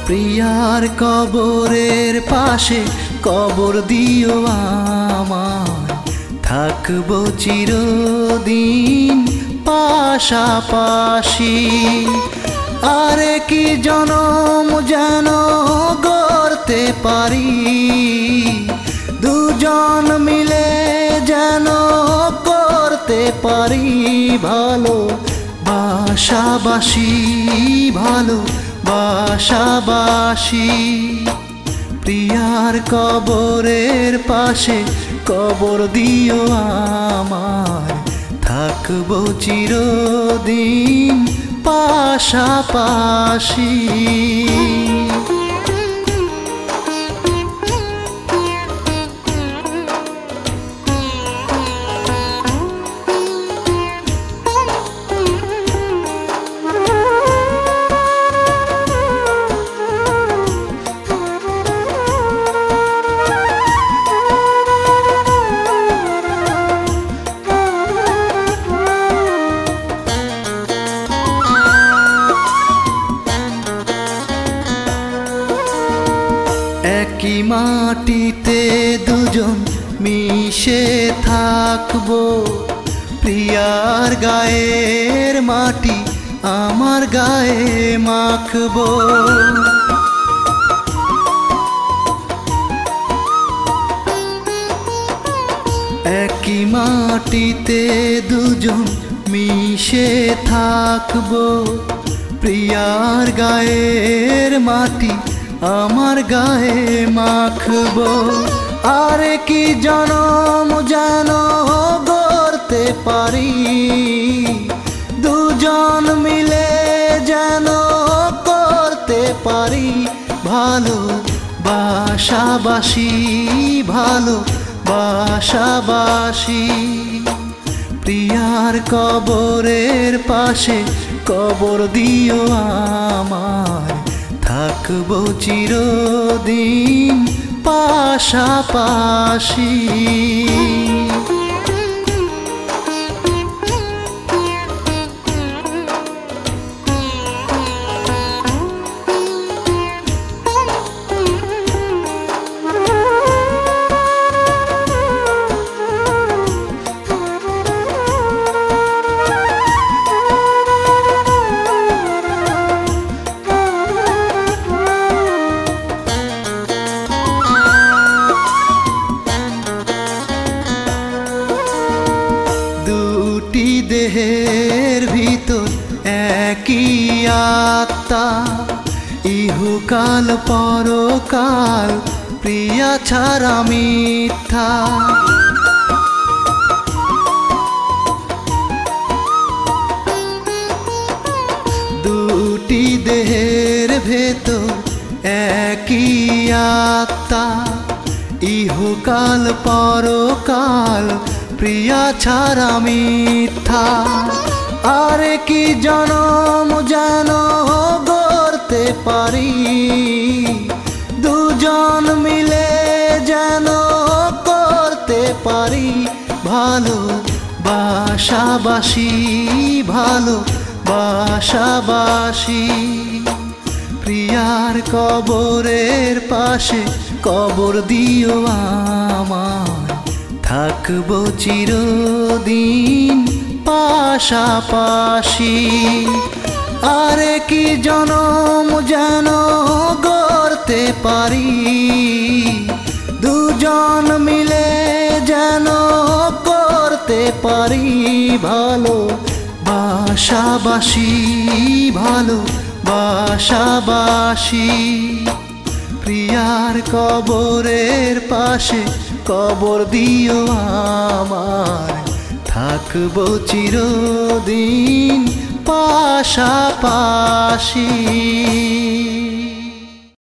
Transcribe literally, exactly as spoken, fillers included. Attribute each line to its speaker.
Speaker 1: প্রিয়ার কবরের পাশে কবর দিও আমায়, থাকবো চিরদিন পাশাপাশি। আরে কি জনম যেন গড়তে পারি, দুজন মিলে যেন করতে পারি ভালো বাসাবাসি, ভালো বাসাবাসি। প্রিয়ার কবরের পাশে কবর দিও আমায়, থাকবো চিরদিন পাশাপাশি। একই মাটিতে দুজন মিশে থাকবো, প্রিয়ার গায়ের মাটি আমার গায়ে মাখবো। একই মাটিতে দুজন মিশে থাকবো, প্রিয়ার গায়ের মাটি আমার গায়ে মাখবো। আরে কি জনম যেন গড়তে পারি, দুজন মিলে যেন করতে পারি ভালো বাসাবাসি, ভালো বাসাবাসি। প্রিয়ার কবরের পাশে কবর দিও আমায়, থাকবো চিরদিন পাশাপাশি। দুটি দেহের ভিতর একই আত্মা, ইহকাল পরকাল প্রিয়া ছাড়া মিথ্যা। দুটি দেহের ভেতর একই আত্মা, ইহকাল পরকাল প্রিয়া ছাড়া মিথ্যা। আরে কি জনম যেন গড়তে পারি, দুজন মিলে যেন করতে পারি ভালো বাসাবাসি, ভালো বাসাবাসি। প্রিয়ার কবরের পাশে কবর দিও আমায়, থাকবো চিরদিন পাশাপাশি। আরে কি জনম যেন গড়তে পারি, দুজন মিলে যেন করতে পারি ভালো বাসাবাসি, ভালো বাসাবাসি। প্রিয়ার কবরের পাশে কবর দিও আমায়, থাকবো চিরদিন পাশাপাশি।